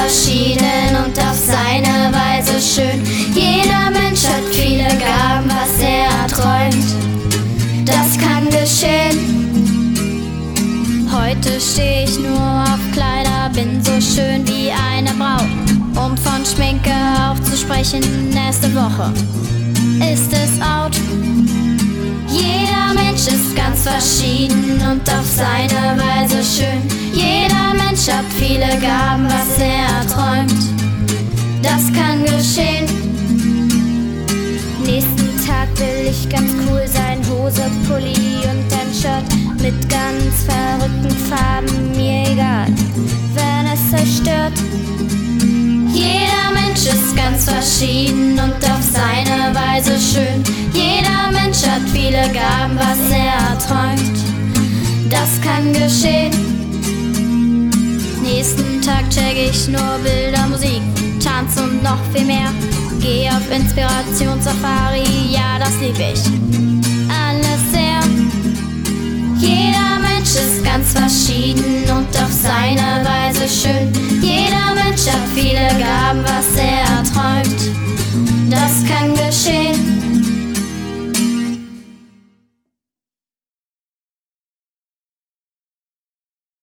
verschieden und auf seine Weise schön. Jeder Mensch hat viele Gaben, was er träumt, das kann geschehen. Heute steh ich nur auf Kleider, bin so schön wie eine Braut. Um von Schminke auch zu sprechen, nächste Woche ist es out. Jeder Mensch ist ganz verschieden und auf seine Weise schön. Jeder Mensch hat viele Gaben, was er träumt, das kann geschehen. Nächsten Tag will ich ganz cool sein, Hose, Pulli und ein Shirt mit ganz verrückten Farben, mir egal, wenn es euch stört. Jeder Mensch ist ganz verschieden und auf seine Weise schön. Jeder Mensch hat viele Gaben, was er träumt, das kann geschehen. Nächsten Tag check ich nur Bilder, Musik, Tanz und noch viel mehr. Geh auf Inspirationssafari, ja, das lieb ich alles sehr. Jeder Mensch ist ganz verschieden und auf seine Weise schön. Jeder Mensch hat viele Gaben, was er